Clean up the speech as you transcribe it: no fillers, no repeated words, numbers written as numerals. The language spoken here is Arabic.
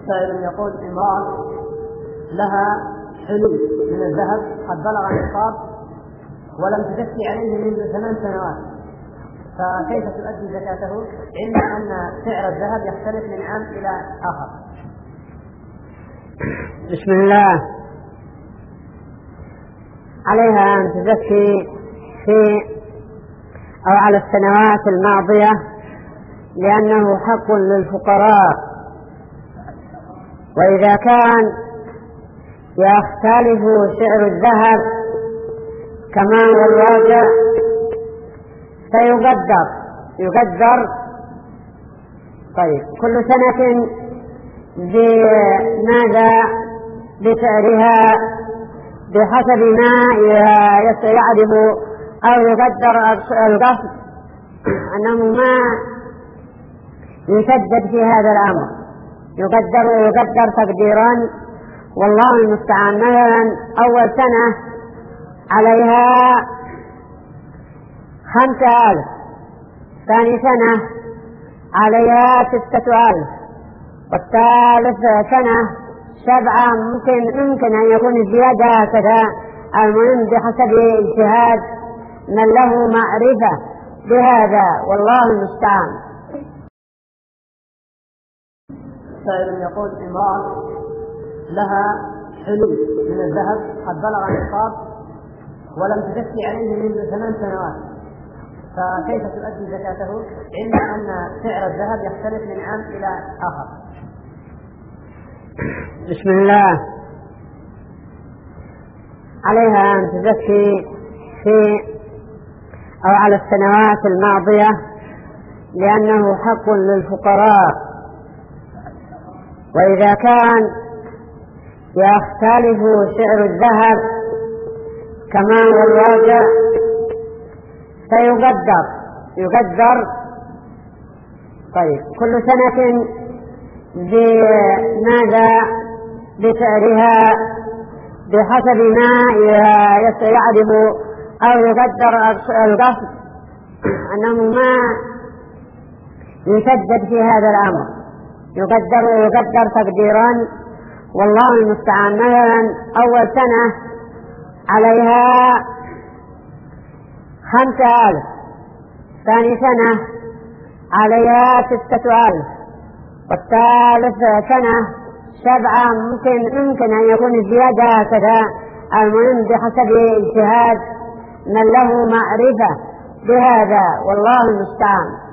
سائل يقول: امرأة لها حلي من الذهب قد بلغ النصاب ولم تزكي عليه منذ 8 سنوات، فكيف تؤدي زكاته علما أن سعر الذهب يختلف من عام إلى آخر؟ بسم الله. عليها أن تزكي في أو على السنوات الماضية، لأنه حق للفقراء، وإذا كان يختلف سعر الذهب كما هو الواقع فيقدر طيب كل سنة بماذا بسعرها بحسب ما يعرف، أو يقدر القصد أنه ما يشدد في هذا الأمر، يقدر تقديرا، والله المستعان. مثلا أول سنة عليها 5,000، ثاني سنة عليها 6,000، والثالث سنة 7. ممكن أن يكون الزيادة هكذا، المهم بحسب اجتهاد من له معرفة بهذا، والله المستعان. سائل يقول: امرأة لها حلي من الذهب قد بلغ النصاب ولم تزكي عليه منذ 8 سنوات، فكيف تؤدي زكاته علما أن سعر الذهب يختلف من عام إلى آخر؟ بسم الله. عليها أن تزكي في أو على السنوات الماضية، لأنه حق للفقراء، وإذا كان يختلف سعر الذهب كما هو الواقع فيقدر طيب كل سنة بماذا بسعرها بحسب ما يعرف، أو يقدر القصد أنه ما يشدد في هذا الأمر، يقدر تقديرا، والله المستعان. مثلا أول سنة عليها 5,000، ثاني سنة عليها 6,000، والثالث سنة 7. ممكن أن يكون الزيادة هكذا، المهم بحسب اجتهاد من له معرفة بهذا، والله المستعان.